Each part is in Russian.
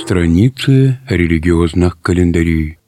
Страницы религиозных календарей.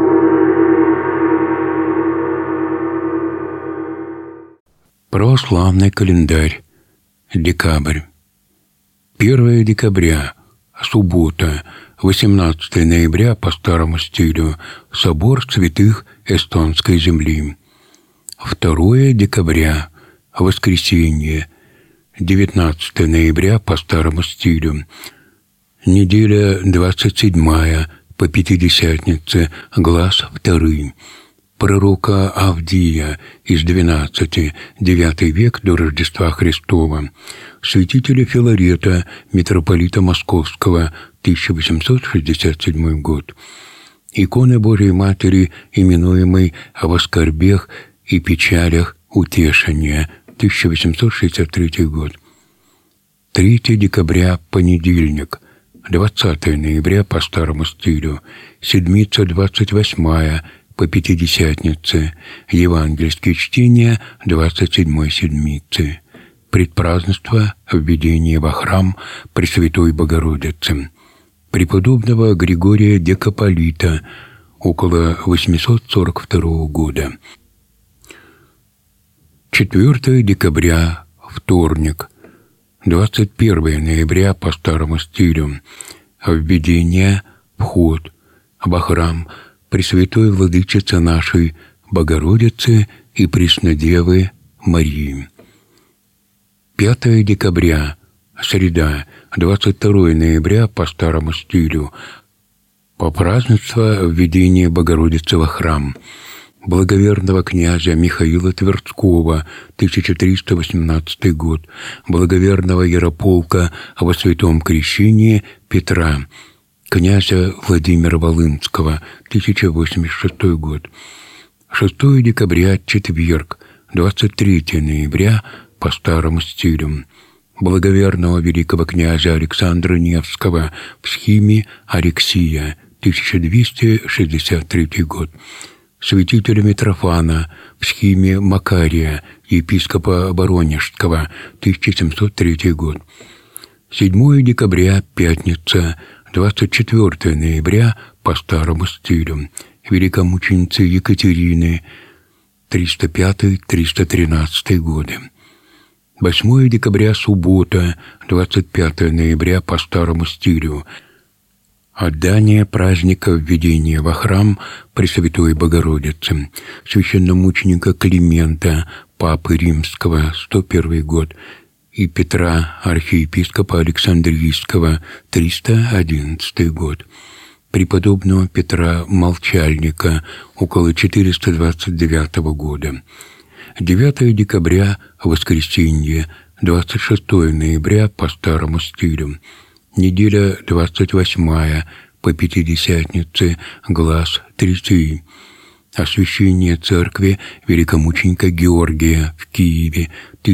Православный календарь. Декабрь. 1 декабря. Суббота. 18 ноября по старому стилю. Собор святых эстонской земли. 2 декабря. Воскресенье. 19 ноября по старому стилю. Неделя 27 по Пятидесятнице, глаз 2. Пророка Авдия из 12, 9 век до Рождества Христова. Святителя Филарета, митрополита Московского, 1867 год. Иконы Божией Матери, именуемой во скорбях и печалях утешения, 1863 год. 3 декабря, понедельник. 20 ноября по старому стилю. Седмица 28 по Пятидесятнице. Евангельские чтения 27 седмицы. Предпразднство введения во храм Пресвятой Богородицы. Преподобного Григория Декаполита около 842 года. 4 декабря, вторник. 21 ноября по старому стилю. Введение, вход во храм Пресвятой Владычицы нашей Богородицы и Преснодевы Марии. 5 декабря, среда, 22 ноября по старому стилю. Попразднество введения Богородицы во храм благоверного князя Михаила Тверского, 1318 год, благоверного ярополка во святом крещении Петра, князя Владимира Волынского, 1086 год. 6 декабря, четверг, 23 ноября по старому стилю. Благоверного великого князя Александра Невского в схиме Алексия, 1263 год. Святителя Митрофана в схиме Макария, епископа Воронежского, 1703 год. 7 декабря, пятница, 24 ноября по старому стилю. Великомученицы Екатерины, 305-313 годы. 8 декабря, суббота, 25 ноября по старому стилю. Отдание праздника введения во храм Пресвятой Богородицы, священномученика Климента, папы Римского, 101 год, и Петра, архиепископа Александрийского, 311 год, преподобного Петра Молчальника, около 429 года. 9 декабря, воскресенье, 26 ноября по старому стилю. Неделя 28 по Пятидесятнице, глаз 3. Освящение церкви великомученика Георгия в Киеве,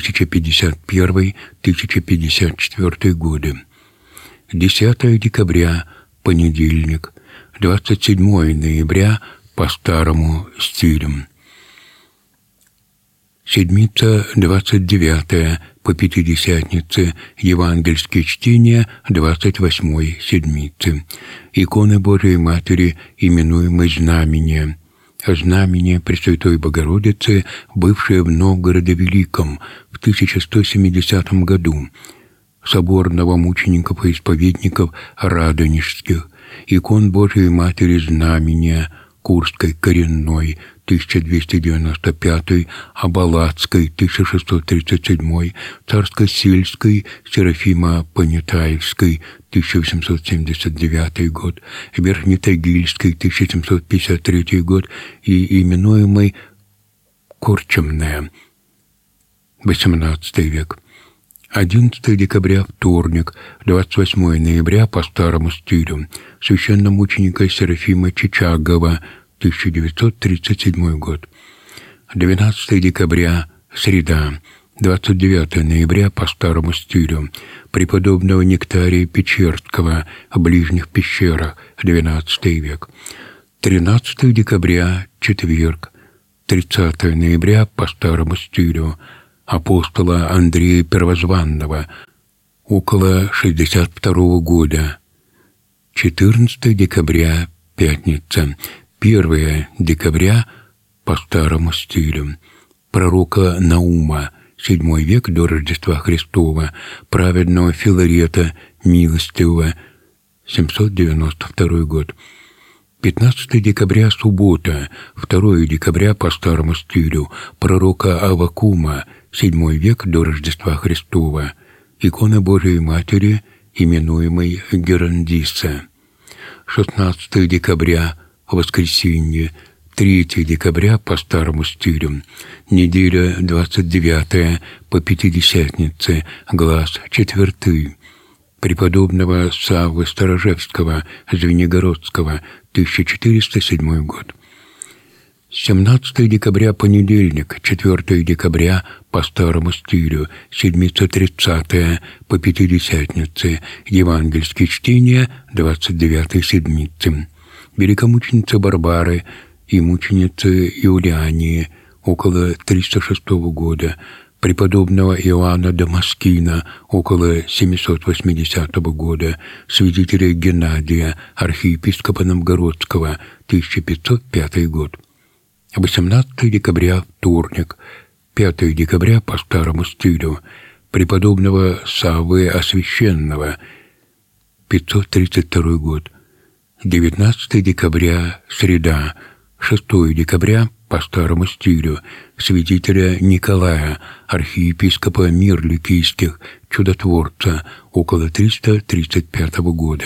1051-1054 годы. 10 декабря, понедельник, 27 ноября по старому стилю. Седмица 29 по Пятидесятнице, евангельские чтения 28 седмицы. Иконы Божией Матери, именуемой Знамение. Знамение Пресвятой Богородицы, бывшее в Новгороде Великом в 1170 году. Собор новомучеников и исповедников Радонежских. Икон Божией Матери Знамения, Курской коренной, 1295, Абалацкой, 1637, Царско-сельской, Серафима Понятаевской, 1879 год, Верхнетагильской, 1753 год и именуемой Корчемная, 18 век. 11 декабря, вторник, 28 ноября по старому стилю. Священномученика Серафима Чичагова, 1937 год. 12 декабря, среда, 29 ноября по старому стилю. Преподобного Нектария Печерского в Ближних пещерах, 12 век. 13 декабря, четверг, 30 ноября по старому стилю. Апостола Андрея Первозванного, около 62 года. 14 декабря – пятница. 1 декабря по старому стилю. Пророка Наума, 7 век до Рождества Христова, праведного Филарета, милостивого, 792 год. 15 декабря – суббота, 2 декабря по старому стилю, пророка Аввакума, 7 век до Рождества Христова, икона Божией Матери, именуемой Герандиса. 16 декабря – воскресенье, 3 декабря по старому стилю, неделя 29 по Пятидесятнице, глаз 4, преподобного Саввы Сторожевского, Звенигородского, 1407 год. 17 декабря – понедельник, 4 декабря по старому стилю, седмица 30 по Пятидесятнице, евангельские чтения 29 седмицы. Великомученица Барбары и мученица Иулиании, около 306 года, преподобного Иоанна Дамаскина, около 780 года, святителя Геннадия, архиепископа Новгородского, 1505 год. 18 декабря – вторник, 5 декабря по старому стилю, преподобного Саввы Освященного, 532 год. 19 декабря – среда, 6 декабря по старому стилю, святителя Николая, архиепископа Мирликийских, чудотворца, около 335 года.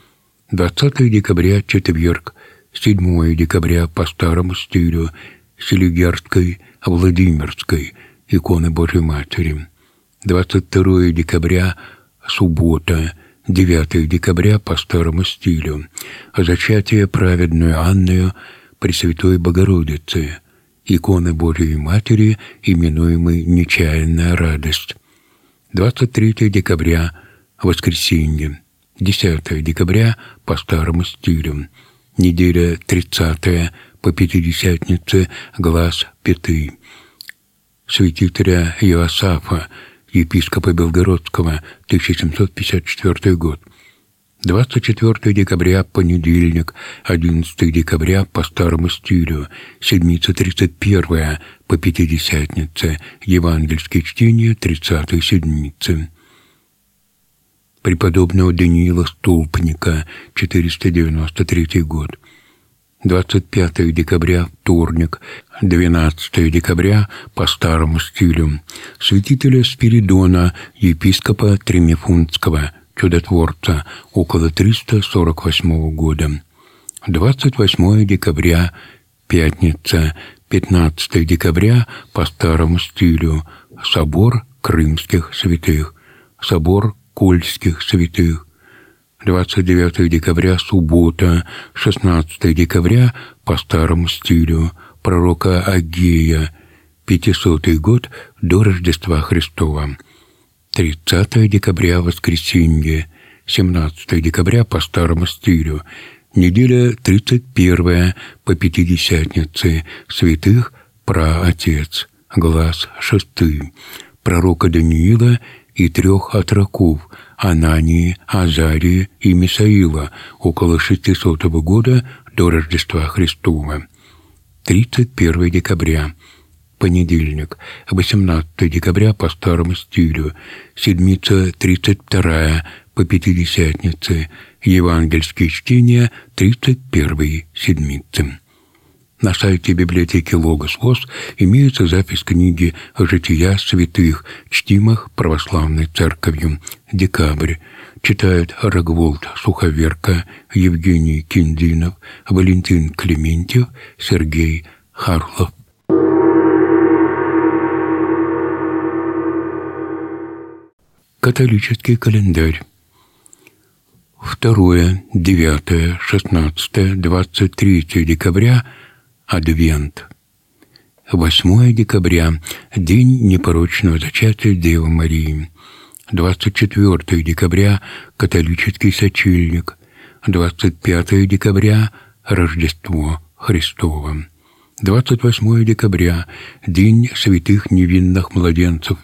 20 декабря – четверг, 7 декабря по старому стилю, Селигерской, Владимирской, иконы Божьей Матери. 22 декабря – суббота, 9 декабря по старому стилю, зачатие праведную Анною Пресвятой Богородицы, иконы Божией Матери, именуемой Нечаянная радость. 23 декабря – воскресенье, 10 декабря по старому стилю, неделя 30 по Пятидесятнице, глаз 5. Святителя Иосафа, епископа Белгородского, 1754 год. 24 декабря – понедельник, 11 декабря по старому стилю, седмица 31 по Пятидесятнице, евангельские чтения 30 седмицы. Преподобного Даниила Столпника, 493 год. 25 декабря – вторник, 12 декабря по старому стилю, святителя Спиридона, епископа Тремифунтского, чудотворца, около 348 года. 28 декабря – пятница, 15 декабря по старому стилю, собор крымских святых, собор Кольских святых. 29 декабря – суббота, 16 декабря по старому стилю, пророка Агея, 500 год до Рождества Христова. 30 декабря – воскресенье, 17 декабря по старому стилю, неделя 31 по Пятидесятнице, святых праотец, глаз 6, пророка Даниила и 3 отроков – Анании, Азарии и Мисаила, около 600 года до Рождества Христова. 31 декабря – понедельник, 18 декабря по старому стилю, седмица 32 по Пятидесятнице, евангельские чтения 31 седмицы. На сайте библиотеки Логос ВОС имеется запись книги «Жития святых, чтимых православной церковью. Декабрь». Читают Рогволд Суховерка, Евгений Киндинов, Валентин Клементьев, Сергей Харлов. Католический календарь. 2, 9, 16, 23 декабря – Адвент. 8 декабря – день непорочного зачатия Девы Марии. 24 декабря – католический сочельник. 25 декабря – Рождество Христово. 28 декабря – день святых невинных младенцев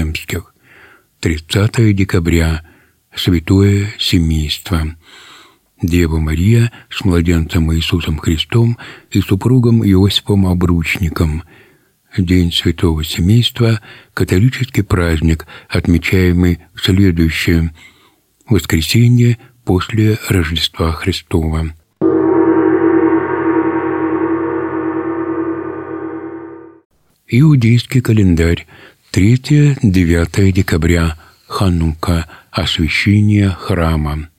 Вифлеемских. 30 декабря – святое семейство. Дева Мария с младенцем Иисусом Христом и супругом Иосифом Обручником. День Святого Семейства – католический праздник, отмечаемый в следующее воскресенье после Рождества Христова. Иудейский календарь. 3-9 декабря. Ханука. Освящение храма.